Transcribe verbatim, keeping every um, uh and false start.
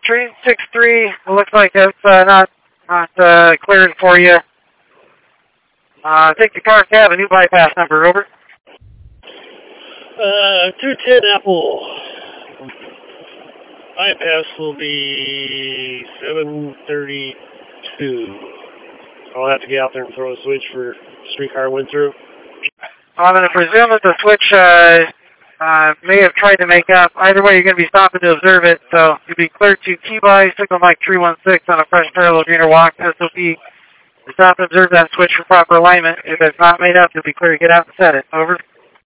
train six three, it looks like it's uh, not, not uh, cleared for you. Uh, take the car cab, a new bypass number, over. Uh, two ten Apple. Bypass will be seven thirty-two. I'll have to get out there and throw a switch for streetcar went through. I'm going to presume that the switch uh, uh, may have tried to make up. Either way, you're going to be stopping to observe it, so you'll be cleared to T-by signal Mike three one six on a fresh parallel greener walk. S O P, stop and observe that switch for proper alignment. If it's not made up, you'll be clear to get out and set it. Over.